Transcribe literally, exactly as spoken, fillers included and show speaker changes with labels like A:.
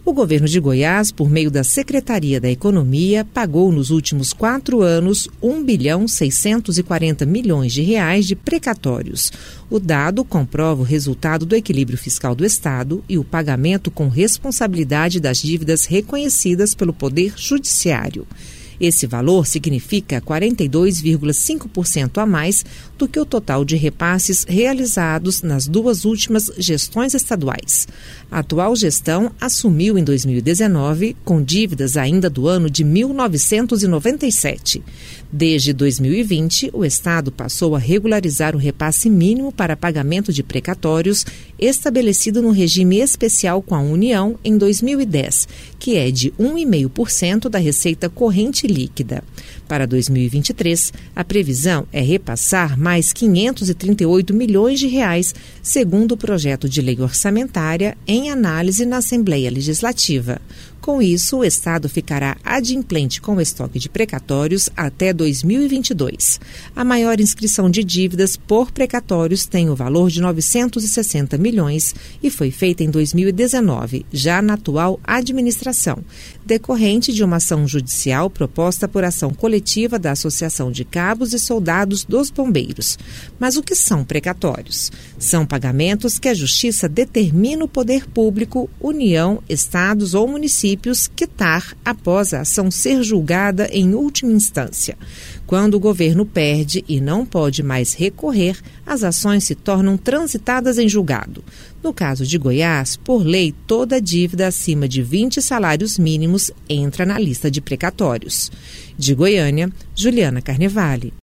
A: O governo de Goiás, por meio da Secretaria da Economia, pagou nos últimos quatro anos um bilhão seiscentos e quarenta milhões de reais de precatórios. O dado comprova o resultado do equilíbrio fiscal do Estado e o pagamento com responsabilidade das dívidas reconhecidas pelo Poder Judiciário. Esse valor significa quarenta e dois vírgula cinco por cento a mais do que o total de repasses realizados nas duas últimas gestões estaduais. A atual gestão assumiu em dois mil e dezenove com dívidas ainda do ano de mil novecentos e noventa e sete. Desde dois mil e vinte, o Estado passou a regularizar o repasse mínimo para pagamento de precatórios estabelecido no regime especial com a União em dois mil e dez, que é de um vírgula cinco por cento da receita corrente líquida. Para dois mil e vinte e três, a previsão é repassar mais quinhentos e trinta e oito milhões de reais, segundo o projeto de lei orçamentária em análise na Assembleia Legislativa. Com isso, o Estado ficará adimplente com o estoque de precatórios até dois mil e vinte e dois. A maior inscrição de dívidas por precatórios tem o valor de novecentos e sessenta milhões e foi feita em dois mil e dezenove, já na atual administração, decorrente de uma ação judicial proposta por ação coletiva da Associação de Cabos e Soldados dos Bombeiros. Mas o que são precatórios? São pagamentos que a Justiça determina o poder público, União, estados ou municípios quitar após a ação ser julgada em última instância. Quando o governo perde e não pode mais recorrer, as ações se tornam transitadas em julgado. No caso de Goiás, por lei, toda dívida acima de vinte salários mínimos entra na lista de precatórios. De Goiânia, Juliana Carnevale.